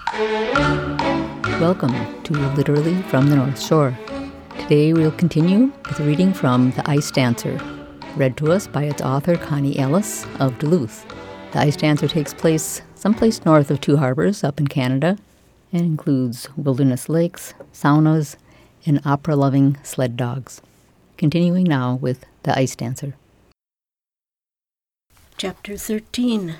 Welcome to Literally from the North Shore. Today we'll continue with a reading from The Ice Dancer, read to us by its author Connie Ellis of Duluth. The Ice Dancer takes place someplace north of Two Harbors up in Canada and includes wilderness lakes, saunas, and opera-loving sled dogs. Continuing now with The Ice Dancer. Chapter 13.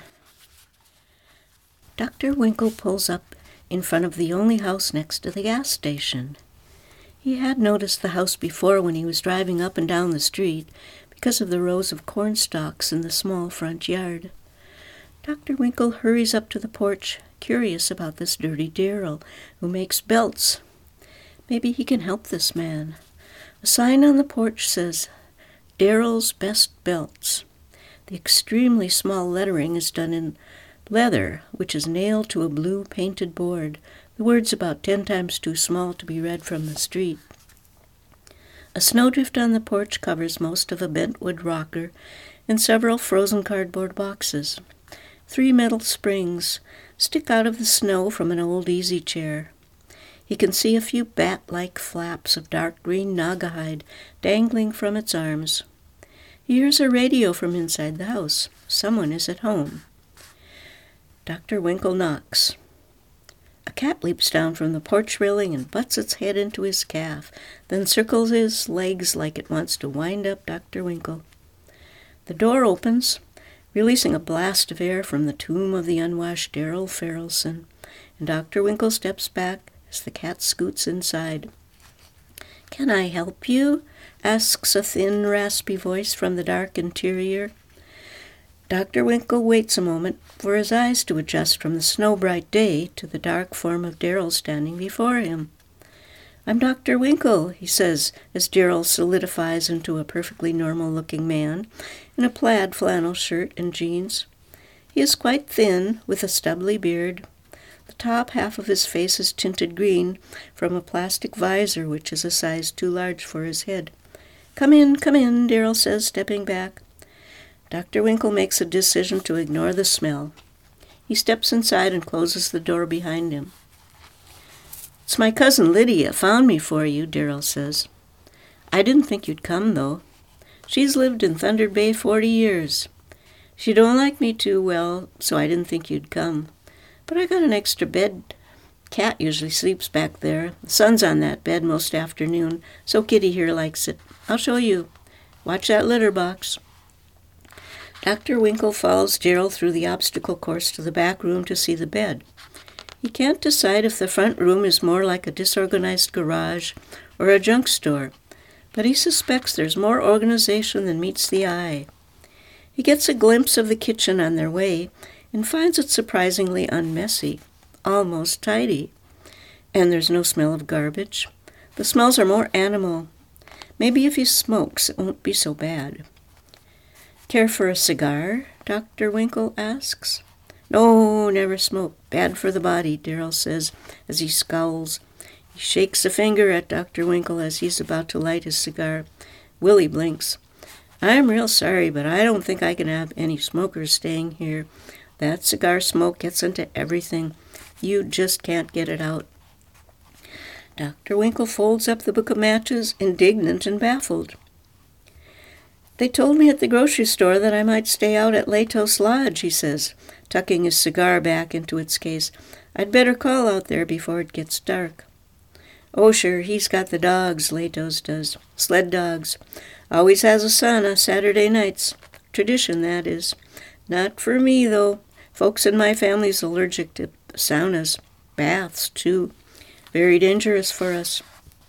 Dr. Winkle pulls up in front of the only house next to the gas station. He had noticed the house before when he was driving up and down the street because of the rows of corn stalks in the small front yard. Dr. Winkle hurries up to the porch, curious about this dirty Darrell, who makes belts. Maybe he can help this man. A sign on the porch says, Darrell's Best Belts. The extremely small lettering is done in leather, which is nailed to a blue painted board. The word's about 10 times too small to be read from the street. A snowdrift on the porch covers most of a bentwood rocker and several frozen cardboard boxes. 3 metal springs stick out of the snow from an old easy chair. He can see a few bat-like flaps of dark green naga-hide dangling from its arms. He hears a radio from inside the house. Someone is at home. Dr. Winkle knocks. A cat leaps down from the porch railing and butts its head into his calf, then circles his legs like it wants to wind up Dr. Winkle. The door opens, releasing a blast of air from the tomb of the unwashed Darrell Farrelson, and Dr. Winkle steps back as the cat scoots inside. "Can I help you?" asks a thin, raspy voice from the dark interior. Dr. Winkle waits a moment for his eyes to adjust from the snow-bright day to the dark form of Darrell standing before him. "I'm Dr. Winkle," he says as Darrell solidifies into a perfectly normal-looking man in a plaid flannel shirt and jeans. He is quite thin, with a stubbly beard. The top half of his face is tinted green from a plastic visor which is a size too large for his head. Come in, Darrell says, stepping back. Dr. Winkle makes a decision to ignore the smell. He steps inside and closes the door behind him. "It's my cousin Lydia found me for you," Darrell says. "I didn't think you'd come, though. She's lived in Thunder Bay 40 years. She don't like me too well, so I didn't think you'd come. But I got an extra bed. Cat usually sleeps back there. The son's on that bed most afternoon, so Kitty here likes it. I'll show you. Watch that litter box." Dr. Winkle follows Darrell through the obstacle course to the back room to see the bed. He can't decide if the front room is more like a disorganized garage or a junk store, but he suspects there's more organization than meets the eye. He gets a glimpse of the kitchen on their way and finds it surprisingly unmessy, almost tidy. And there's no smell of garbage. The smells are more animal. Maybe if he smokes, it won't be so bad. "Care for a cigar?" Dr. Winkle asks. "No, never smoke. Bad for the body," Darrell says as he scowls. He shakes a finger at Dr. Winkle as he's about to light his cigar. Willie blinks. "I'm real sorry, but I don't think I can have any smokers staying here. That cigar smoke gets into everything. You just can't get it out." Dr. Winkle folds up the book of matches, indignant and baffled. "They told me at the grocery store that I might stay out at Latos Lodge," he says, tucking his cigar back into its case. "I'd better call out there before it gets dark." "Oh, sure, he's got the dogs," Latos does. "Sled dogs. Always has a sauna Saturday nights. Tradition, that is. Not for me, though. Folks in my family's allergic to saunas. Baths, too. Very dangerous for us.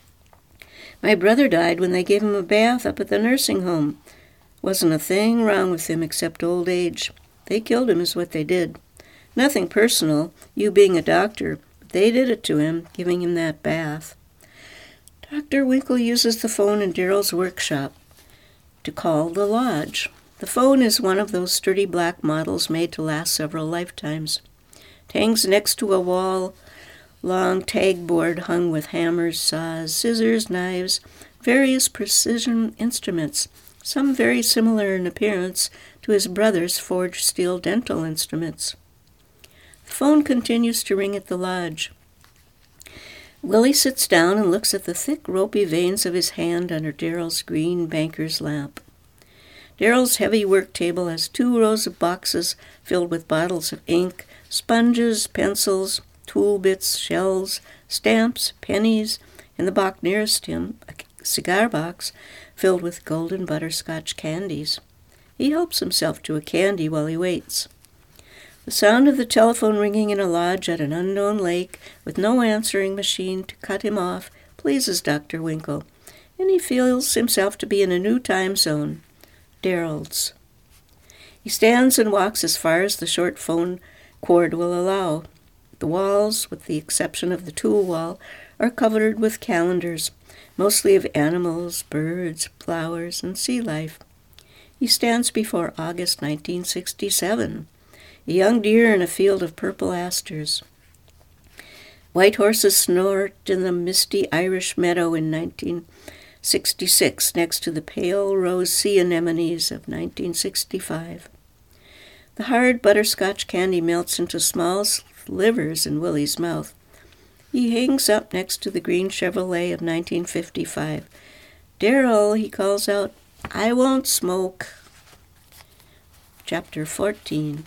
My brother died when they gave him a bath up at the nursing home. Wasn't a thing wrong with him except old age. They killed him is what they did. Nothing personal, you being a doctor, but they did it to him, giving him that bath." Dr. Winkle uses the phone in Darrell's workshop to call the lodge. The phone is one of those sturdy black models made to last several lifetimes. It hangs next to a wall, long tag board hung with hammers, saws, scissors, knives, various precision instruments, some very similar in appearance to his brother's forged steel dental instruments. The phone continues to ring at the lodge. Willie sits down and looks at the thick, ropey veins of his hand under Daryl's green banker's lamp. Daryl's heavy work table has 2 rows of boxes filled with bottles of ink, sponges, pencils, tool bits, shells, stamps, pennies, and the box nearest him, a cigar box filled with golden butterscotch candies. He helps himself to a candy while he waits. The sound of the telephone ringing in a lodge at an unknown lake with no answering machine to cut him off pleases Dr. Winkle, and he feels himself to be in a new time zone, Daryl's. He stands and walks as far as the short phone cord will allow. The walls, with the exception of the tool wall, are covered with calendars, mostly of animals, birds, flowers, and sea life. He stands before August 1967, a young deer in a field of purple asters. White horses snort in the misty Irish meadow in 1966 next to the pale rose sea anemones of 1965. The hard butterscotch candy melts into small slivers in Willie's mouth. He hangs up next to the green Chevrolet of 1955. "Daryl," he calls out, "I won't smoke." Chapter 14.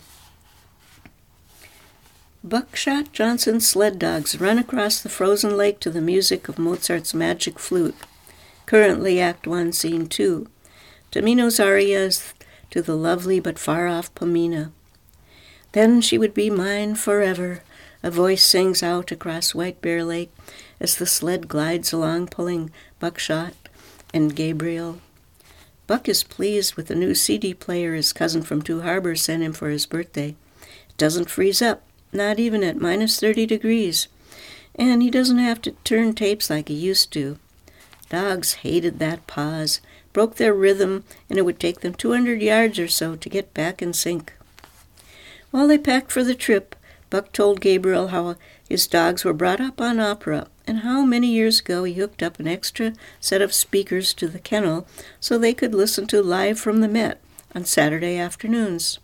Buckshot Johnson's sled dogs run across the frozen lake to the music of Mozart's Magic Flute, currently Act 1, Scene 2. Tamino's aria is to the lovely but far-off Pamina. "Then she would be mine forever," a voice sings out across White Bear Lake as the sled glides along pulling Buckshot and Gabriel. Buck is pleased with the new CD player his cousin from Two Harbors sent him for his birthday. It doesn't freeze up, not even at minus 30 degrees, and he doesn't have to turn tapes like he used to. Dogs hated that pause, broke their rhythm, and it would take them 200 yards or so to get back in sync. While they packed for the trip, Buck told Gabriel how his dogs were brought up on opera and how many years ago he hooked up an extra set of speakers to the kennel so they could listen to Live from the Met on Saturday afternoons.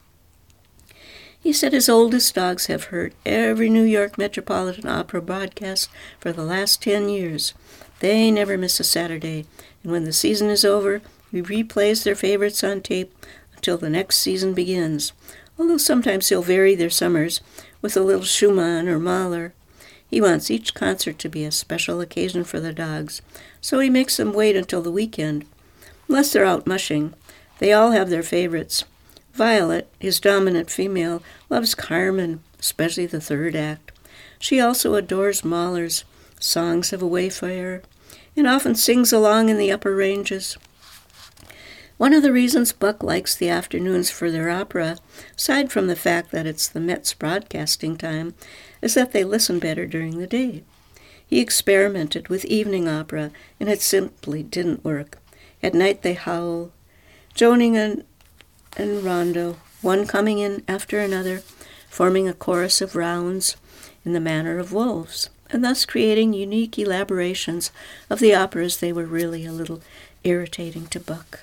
He said his oldest dogs have heard every New York Metropolitan Opera broadcast for the last 10 years. They never miss a Saturday, and when the season is over, he replays their favorites on tape until the next season begins, although sometimes he'll vary their summers with a little Schumann or Mahler. He wants each concert to be a special occasion for the dogs, so he makes them wait until the weekend. Unless they're out mushing, they all have their favorites. Violet, his dominant female, loves Carmen, especially the third act. She also adores Mahler's Songs of a Wayfarer, and often sings along in the upper ranges. One of the reasons Buck likes the afternoons for their opera, aside from the fact that it's the Met's broadcasting time, is that they listen better during the day. He experimented with evening opera, and it simply didn't work. At night they howl, droning and rondo, one coming in after another, forming a chorus of rounds in the manner of wolves, and thus creating unique elaborations of the operas. They were really a little irritating to Buck.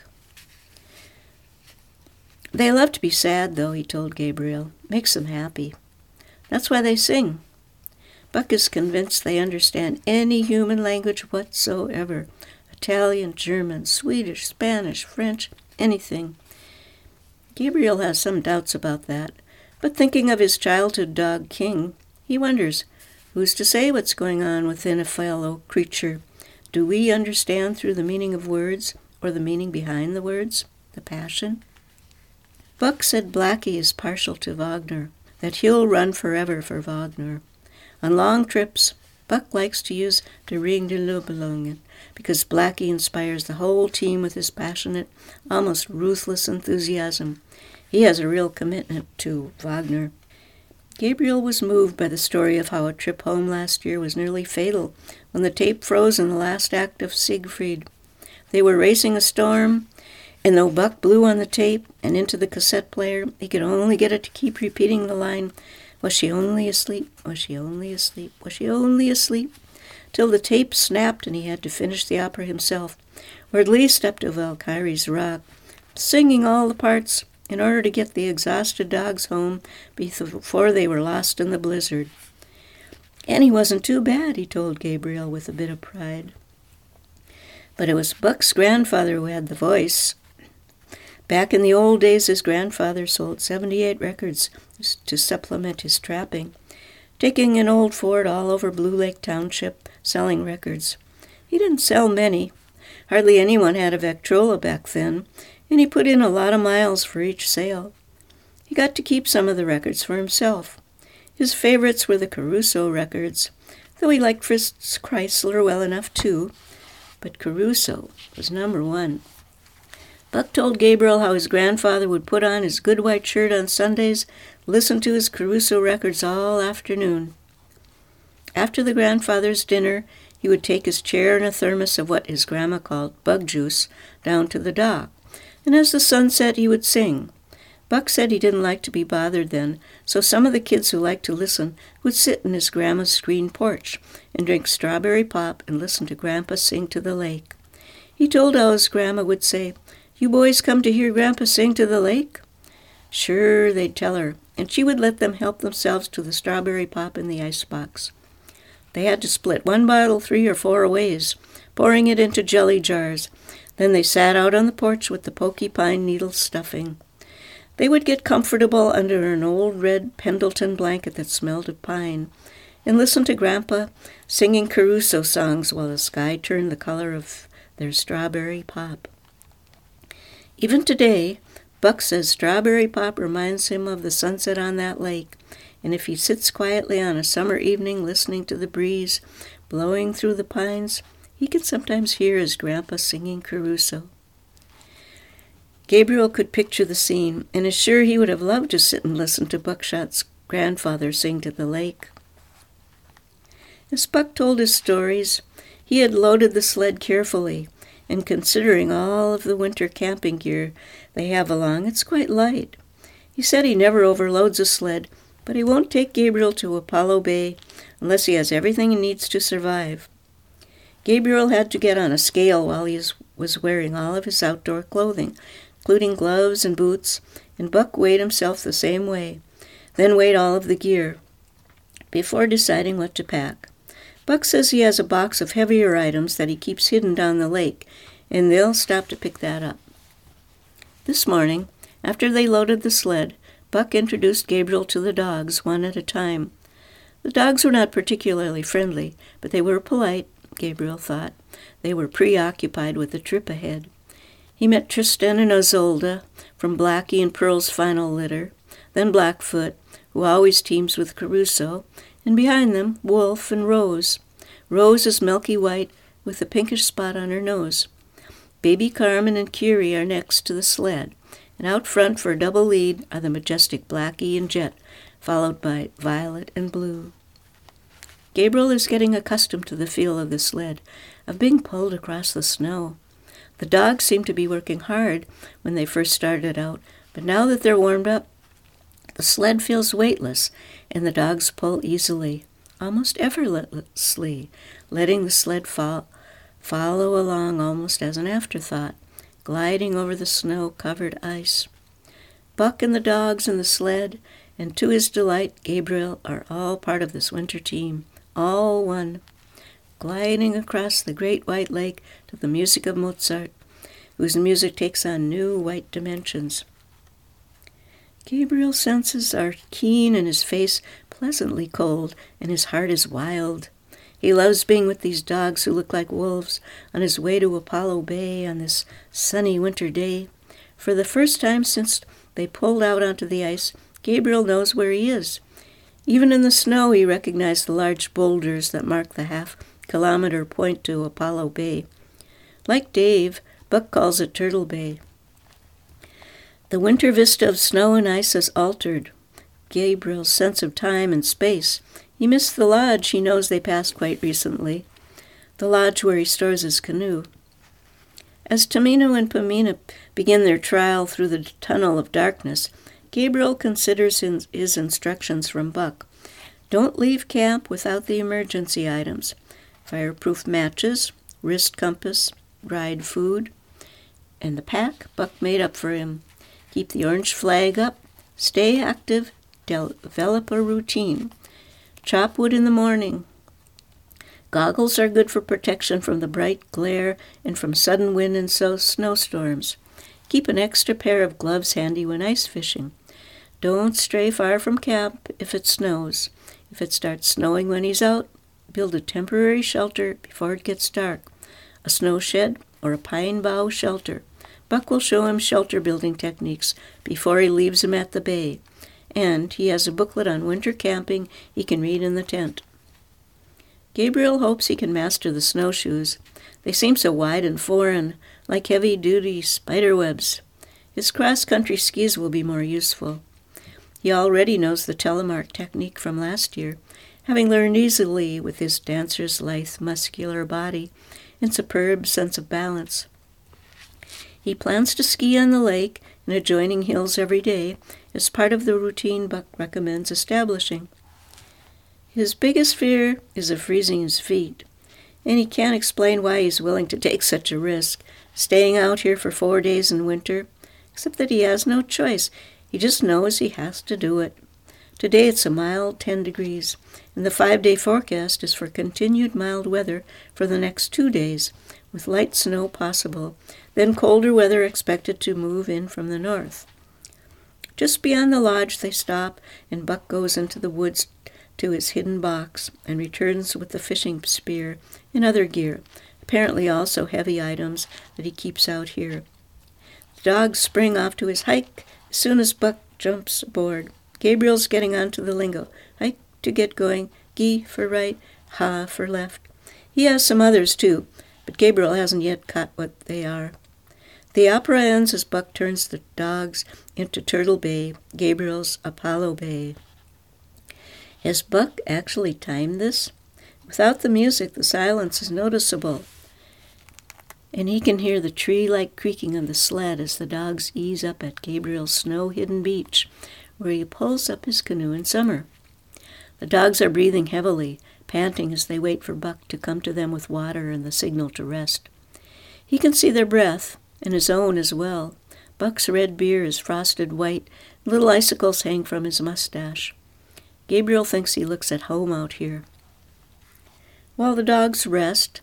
"They love to be sad, though," he told Gabriel. "Makes them happy. That's why they sing." Buck is convinced they understand any human language whatsoever. Italian, German, Swedish, Spanish, French, anything. Gabriel has some doubts about that, but thinking of his childhood dog, King, he wonders, who's to say what's going on within a fellow creature? Do we understand through the meaning of words, or the meaning behind the words, the passion? Buck said Blackie is partial to Wagner, that he'll run forever for Wagner. On long trips, Buck likes to use Der Ring der Nibelungen because Blackie inspires the whole team with his passionate, almost ruthless enthusiasm. He has a real commitment to Wagner. Gabriel was moved by the story of how a trip home last year was nearly fatal when the tape froze in the last act of Siegfried. They were racing a storm, and though Buck blew on the tape and into the cassette player, he could only get it to keep repeating the line, "Was she only asleep? Was she only asleep? Was she only asleep?" till the tape snapped and he had to finish the opera himself, or at least up to Valkyrie's Rock, singing all the parts in order to get the exhausted dogs home before they were lost in the blizzard. And he wasn't too bad, he told Gabriel with a bit of pride. But it was Buck's grandfather who had the voice. Back in the old days, his grandfather sold 78 records to supplement his trapping, taking an old Ford all over Blue Lake Township, selling records. He didn't sell many. Hardly anyone had a Victrola back then, and he put in a lot of miles for each sale. He got to keep some of the records for himself. His favorites were the Caruso records, though he liked Fritz Kreisler well enough too, but Caruso was number one. Buck told Gabriel how his grandfather would put on his good white shirt on Sundays, listen to his Caruso records all afternoon. After the grandfather's dinner, he would take his chair and a thermos of what his grandma called bug juice down to the dock, and as the sun set, he would sing. Buck said he didn't like to be bothered then, so some of the kids who liked to listen would sit in his grandma's screen porch and drink strawberry pop and listen to Grandpa sing to the lake. He told how his grandma would say, "You boys come to hear Grandpa sing to the lake?" Sure, they'd tell her, and she would let them help themselves to the strawberry pop in the icebox. They had to split one bottle 3 or 4 ways, pouring it into jelly jars. Then they sat out on the porch with the pokey pine needle stuffing. They would get comfortable under an old red Pendleton blanket that smelled of pine, and listen to Grandpa singing Caruso songs while the sky turned the color of their strawberry pop. Even today, Buck says strawberry pop reminds him of the sunset on that lake, and if he sits quietly on a summer evening listening to the breeze blowing through the pines, he can sometimes hear his grandpa singing Caruso. Gabriel could picture the scene, and is sure he would have loved to sit and listen to Buckshot's grandfather sing to the lake. As Buck told his stories, he had loaded the sled carefully, and considering all of the winter camping gear they have along, it's quite light. He said he never overloads a sled, but he won't take Gabriel to Apollo Bay unless he has everything he needs to survive. Gabriel had to get on a scale while he was wearing all of his outdoor clothing, including gloves and boots, and Buck weighed himself the same way, then weighed all of the gear, before deciding what to pack. Buck says he has a box of heavier items that he keeps hidden down the lake, and they'll stop to pick that up. This morning, after they loaded the sled, Buck introduced Gabriel to the dogs, one at a time. The dogs were not particularly friendly, but they were polite, Gabriel thought. They were preoccupied with the trip ahead. He met Tristan and Isolde from Blackie and Pearl's final litter, then Blackfoot, who always teams with Caruso, and behind them, Wolf and Rose. Rose is milky white with a pinkish spot on her nose. Baby Carmen and Kiri are next to the sled, and out front for a double lead are the majestic Blackie and Jet, followed by Violet and Blue. Gabriel is getting accustomed to the feel of the sled, of being pulled across the snow. The dogs seem to be working hard when they first started out, but now that they're warmed up, the sled feels weightless, and the dogs pull easily, almost effortlessly, letting the sled follow along almost as an afterthought, gliding over the snow-covered ice. Buck and the dogs and the sled, and to his delight, Gabriel, are all part of this winter team, all one, gliding across the great white lake to the music of Mozart, whose music takes on new white dimensions. Gabriel's senses are keen and his face pleasantly cold, and his heart is wild. He loves being with these dogs who look like wolves on his way to Apollo Bay on this sunny winter day. For the first time since they pulled out onto the ice, Gabriel knows where he is. Even in the snow, he recognized the large boulders that mark the half-kilometer point to Apollo Bay. Like Dave, Buck calls it Turtle Bay. The winter vista of snow and ice has altered Gabriel's sense of time and space. He missed the lodge he knows they passed quite recently, the lodge where he stores his canoe. As Tamino and Pamina begin their trial through the tunnel of darkness, Gabriel considers his instructions from Buck. Don't leave camp without the emergency items: fireproof matches, wrist compass, dried food, and the pack Buck made up for him. Keep the orange flag up. Stay active. Develop a routine. Chop wood in the morning. Goggles are good for protection from the bright glare and from sudden wind and snowstorms. Keep an extra pair of gloves handy when ice fishing. Don't stray far from camp if it snows. If it starts snowing when he's out, build a temporary shelter before it gets dark. A snow shed or a pine bough shelter. Buck will show him shelter building techniques before he leaves him at the bay. And he has a booklet on winter camping he can read in the tent. Gabriel hopes he can master the snowshoes. They seem so wide and foreign, like heavy-duty spiderwebs. His cross-country skis will be more useful. He already knows the telemark technique from last year, having learned easily with his dancer's lithe, muscular body and superb sense of balance. He plans to ski on the lake and adjoining hills every day as part of the routine Buck recommends establishing. His biggest fear is of freezing his feet, and he can't explain why he's willing to take such a risk, staying out here for 4 days in winter, except that he has no choice. He just knows he has to do it. Today it's a mild 10 degrees, and the 5-day forecast is for continued mild weather for the next 2 days, with light snow possible, then colder weather expected to move in from the north. Just beyond the lodge they stop, and Buck goes into the woods to his hidden box and returns with the fishing spear and other gear, apparently also heavy items that he keeps out here. The dogs spring off to his hike as soon as Buck jumps aboard. Gabriel's getting onto the lingo. Hike to get going, gi for right, ha for left. He has some others too, but Gabriel hasn't yet caught what they are. The opera ends as Buck turns the dogs into Turtle Bay, Gabriel's Apollo Bay. Has Buck actually timed this? Without the music, the silence is noticeable, and he can hear the tree-like creaking of the sled as the dogs ease up at Gabriel's snow-hidden beach, where he pulls up his canoe in summer. The dogs are breathing heavily, panting as they wait for Buck to come to them with water and the signal to rest. He can see their breath, and his own as well. Buck's red beard is frosted white, little icicles hang from his mustache. Gabriel thinks he looks at home out here. While the dogs rest,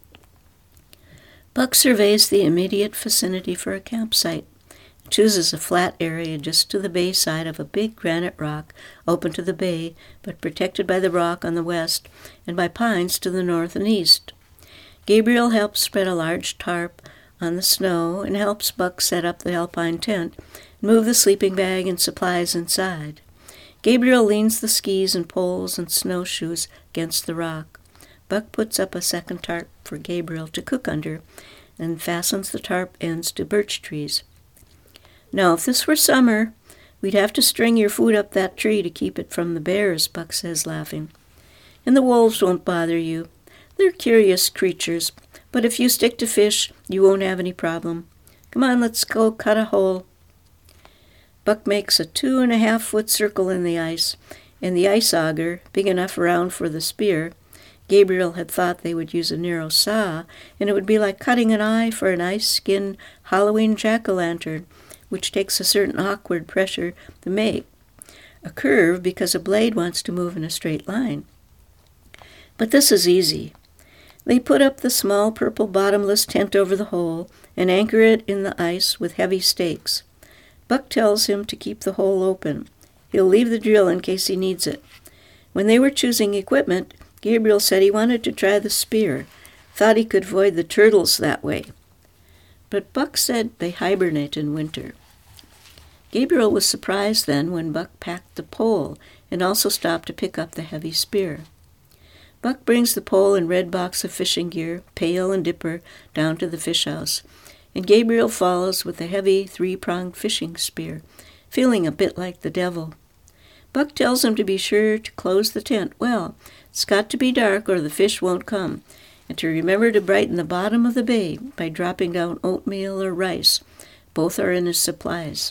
Buck surveys the immediate vicinity for a campsite, chooses a flat area just to the bay side of a big granite rock open to the bay, but protected by the rock on the west and by pines to the north and east. Gabriel helps spread a large tarp on the snow and helps Buck set up the alpine tent and move the sleeping bag and supplies inside. Gabriel leans the skis and poles and snowshoes against the rock. Buck puts up a second tarp for Gabriel to cook under and fastens the tarp ends to birch trees. Now, if this were summer, we'd have to string your food up that tree to keep it from the bears, Buck says, laughing. And the wolves won't bother you. They're curious creatures, but if you stick to fish, you won't have any problem. Come on, let's go cut a hole. Buck makes a 2.5-foot circle in the ice, and the ice auger, big enough around for the spear. Gabriel had thought they would use a narrow saw, and it would be like cutting an eye for an ice-skin Halloween jack-o'-lantern, which takes a certain awkward pressure to make. A curve because a blade wants to move in a straight line. But this is easy. They put up the small purple bottomless tent over the hole and anchor it in the ice with heavy stakes. Buck tells him to keep the hole open. He'll leave the drill in case he needs it. When they were choosing equipment, Gabriel said he wanted to try the spear, thought he could avoid the turtles that way. But Buck said they hibernate in winter. Gabriel was surprised then when Buck packed the pole and also stopped to pick up the heavy spear. Buck brings the pole and red box of fishing gear, pail and dipper, down to the fish house, and Gabriel follows with the heavy 3-pronged fishing spear, feeling a bit like the devil. Buck tells him to be sure to close the tent well. It's got to be dark or the fish won't come, and to remember to brighten the bottom of the bay by dropping down oatmeal or rice. Both are in his supplies.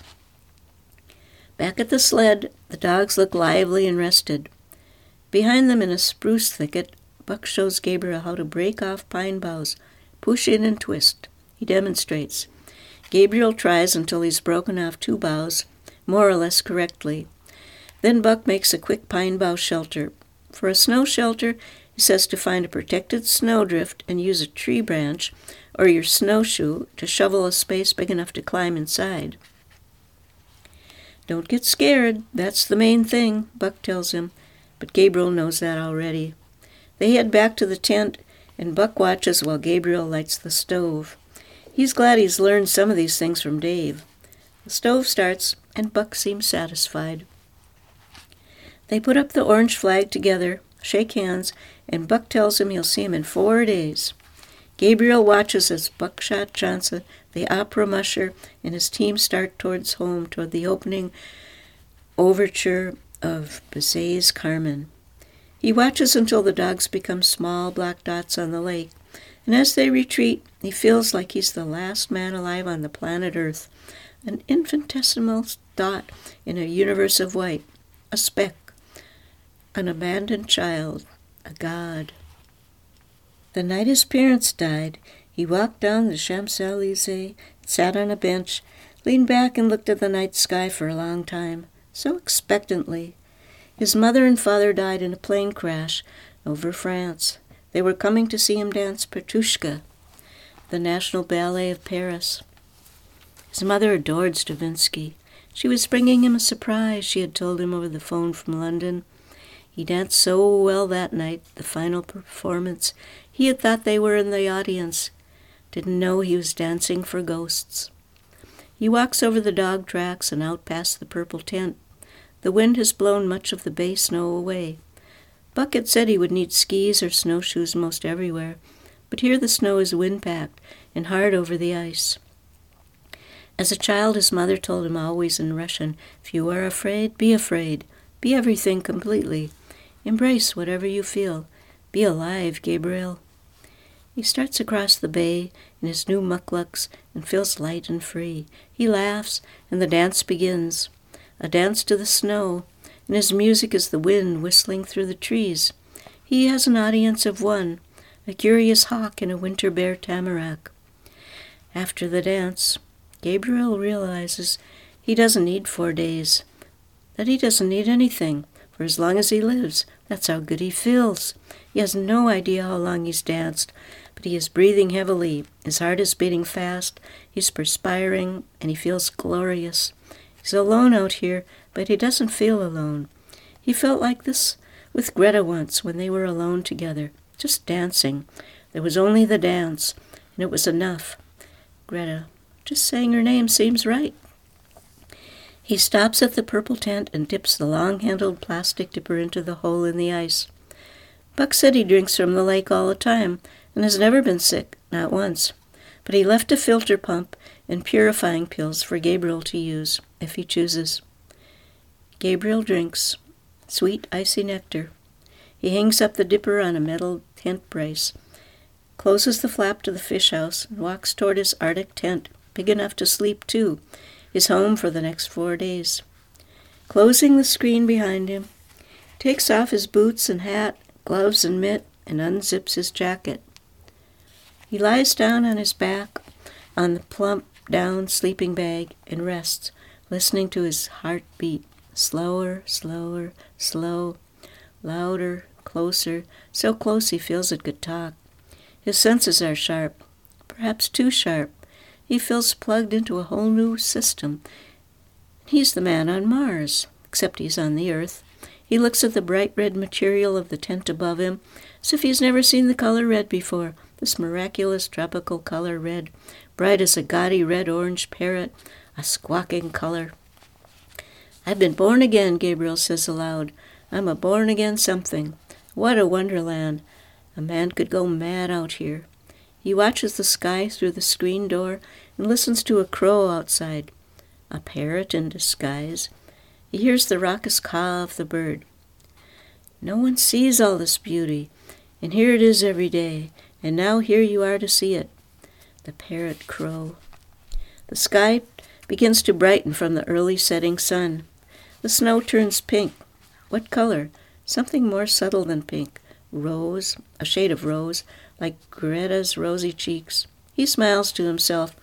Back at the sled, the dogs look lively and rested. Behind them in a spruce thicket, Buck shows Gabriel how to break off pine boughs, push in and twist. He demonstrates. Gabriel tries until he's broken off 2 boughs, more or less correctly. Then Buck makes a quick pine bough shelter. For a snow shelter, he says to find a protected snowdrift and use a tree branch or your snowshoe to shovel a space big enough to climb inside. Don't get scared, that's the main thing, Buck tells him, but Gabriel knows that already. They head back to the tent, and Buck watches while Gabriel lights the stove. He's glad he's learned some of these things from Dave. The stove starts, and Buck seems satisfied. They put up the orange flag together, shake hands, and Buck tells him he'll see him in 4 days. Gabriel watches as Buckshot Johnson, the opera musher, and his team start towards home, toward the opening overture of Bizet's Carmen. He watches until the dogs become small black dots on the lake, and as they retreat, he feels like he's the last man alive on the planet Earth, an infinitesimal dot in a universe of white, a speck, an abandoned child, a god. The night his parents died, he walked down the Champs-Élysées, sat on a bench, leaned back and looked at the night sky for a long time, so expectantly. His mother and father died in a plane crash over France. They were coming to see him dance Petrushka, the National Ballet of Paris. His mother adored Stravinsky. She was bringing him a surprise, she had told him over the phone from London. He danced so well that night, the final performance. He had thought they were in the audience. Didn't know he was dancing for ghosts. He walks over the dog tracks and out past the purple tent. The wind has blown much of the bay snow away. Buck had said he would need skis or snowshoes most everywhere, but here the snow is wind-packed and hard over the ice. As a child, his mother told him always in Russian, "If you are afraid, be afraid. Be everything completely. Embrace whatever you feel. Be alive, Gabriel." He starts across the bay in his new mukluks and feels light and free. He laughs, and the dance begins. A dance to the snow, and his music is the wind whistling through the trees. He has an audience of one, a curious hawk in a winter bear tamarack. After the dance, Gabriel realizes he doesn't need 4 days, that he doesn't need anything, for as long as he lives, that's how good he feels. He has no idea how long he's danced, but he is breathing heavily, his heart is beating fast, he's perspiring, and he feels glorious. He's alone out here, but he doesn't feel alone. He felt like this with Greta once when they were alone together, just dancing. There was only the dance, and it was enough. Greta, just saying her name seems right. He stops at the purple tent and dips the long-handled plastic dipper into the hole in the ice. Buck said he drinks from the lake all the time and has never been sick, not once. But he left a filter pump and purifying pills for Gabriel to use, if he chooses. Gabriel drinks sweet, icy nectar. He hangs up the dipper on a metal tent brace, closes the flap to the fish house, and walks toward his Arctic tent, big enough to sleep too, his home for the next 4 days. Closing the screen behind him, takes off his boots and hat, gloves and mitt, and unzips his jacket. He lies down on his back on the plump down sleeping bag and rests, listening to his heart beat. Slower, slower, slow, louder, closer, so close he feels it could talk. His senses are sharp, perhaps too sharp. He feels plugged into a whole new system. He's the man on Mars, except he's on the Earth. He looks at the bright red material of the tent above him, as if he's never seen the color red before, this miraculous tropical color red, bright as a gaudy red-orange parrot, a squawking color. "I've been born again," Gabriel says aloud. "I'm a born-again something. What a wonderland. A man could go mad out here." He watches the sky through the screen door and listens to a crow outside, a parrot in disguise. He hears the raucous caw of the bird. No one sees all this beauty, and here it is every day, and now here you are to see it. The parrot crow. The sky begins to brighten from the early setting sun. The snow turns pink. What color? Something more subtle than pink. Rose, a shade of rose, like Greta's rosy cheeks. He smiles to himself,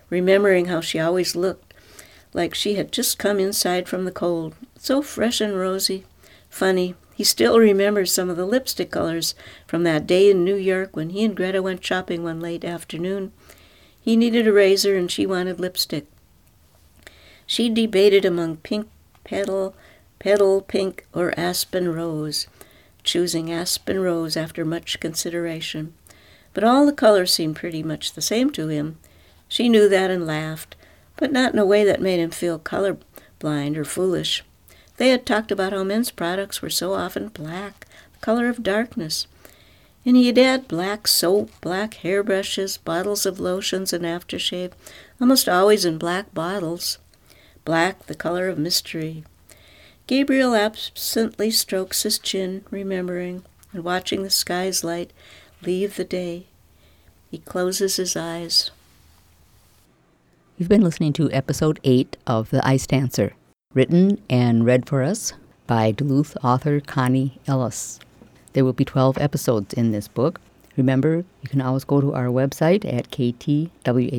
remembering how she always looked like she had just come inside from the cold, so fresh and rosy. Funny, he still remembers some of the lipstick colors from that day in New York when he and Greta went shopping one late afternoon. He needed a razor and she wanted lipstick. She debated among pink petal pink, or aspen rose, choosing aspen rose after much consideration. But all the colors seemed pretty much the same to him. She knew that and laughed, but not in a way that made him feel color-blind or foolish. They had talked about how men's products were so often black, the color of darkness. And he'd had black soap, black hairbrushes, bottles of lotions and aftershave, almost always in black bottles. Black, the color of mystery. Gabriel absently strokes his chin, remembering, and watching the sky's light leave the day. He closes his eyes. You've been listening to Episode 8 of The Ice Dancer, written and read for us by Duluth author Connie Ellis. There will be 12 episodes in this book. Remember, you can always go to our website at ktwh.org,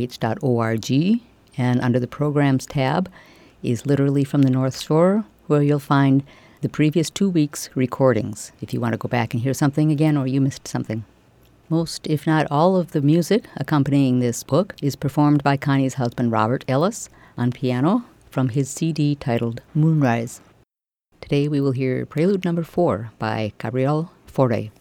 and under the Programs tab is Literally from the North Shore, where you'll find the previous 2 weeks' recordings, if you want to go back and hear something again or you missed something. Most, if not all, of the music accompanying this book is performed by Connie's husband, Robert Ellis, on piano from his CD titled Moonrise. Today we will hear Prelude No. 4 by Gabriel Fauré.